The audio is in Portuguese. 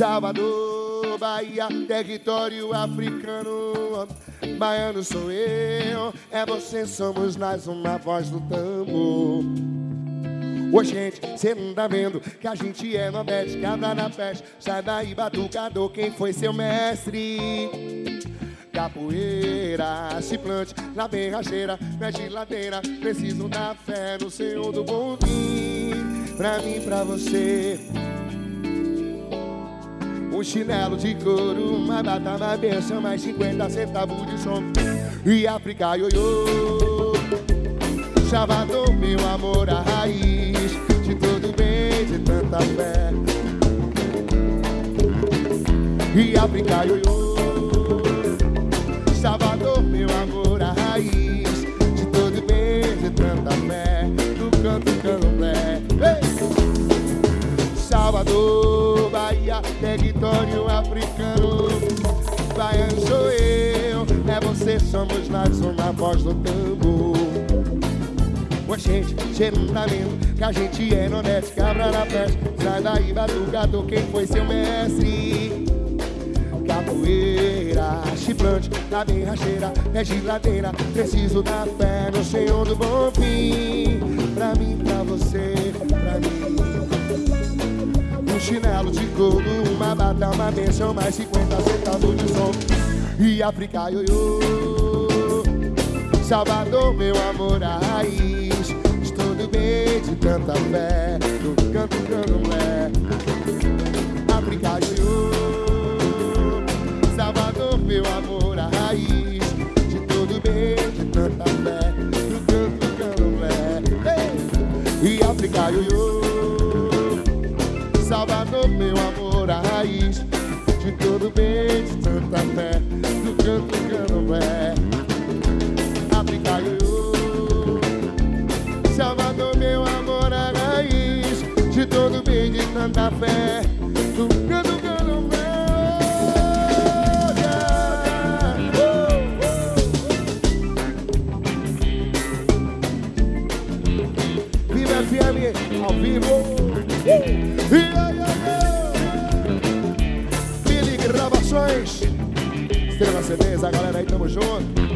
Salvador, Bahia, território africano. Baiano sou eu, é você, somos nós, uma voz do tambor. Ô gente, cê não tá vendo que a gente é nordeste, cabra na peste. Sai daí, batucador, quem foi seu mestre? Capoeira, se plante na berracheira, mexe ladeira. Preciso da fé no Senhor do bom fim. Pra mim, pra você, um chinelo de couro, uma bata, uma benção, mais 50 centavos de som. E África, ioiô, Salvador, meu amor, a raiz de todo bem, de tanta fé. E África, ioiô, Salvador, meu amor, a raiz de todo bem, de tanta fé. Do canto candomblé. Salvador, Bahia, território africano. Baiano sou eu, é você, somos nós, uma voz do tambor. Ô gente, cê não tá vendo que a gente é nordeste, cabra na peste. Sai daí, batucador, quem foi seu mestre? Capoeira, chifrante, na berracheira, é giladeira. Preciso da fé no Senhor do bom fim. Pra mim, pra você, pra mim. Um chinelo de couro, uma bata, uma benção, mais 50 centavos de som. E África, ioiô, Salvador, meu amor, a raiz de todo bem, de tanta fé. Do canto candomblé. África, ioiô, Salvador, meu amor, a raiz de todo bem, de tanta fé. Do canto candomblé. E África, ioiô, Salvador, meu amor, a raiz de todo bem, de tanta fé. Do canto candomblé. África, ioiô, Salvador, meu amor, a raiz de todo bem, de tanta fé. Do canto candomblé. Viva FM ao vivo. Billy Gravações, Estrela CDs, a galera aí, tamo junto.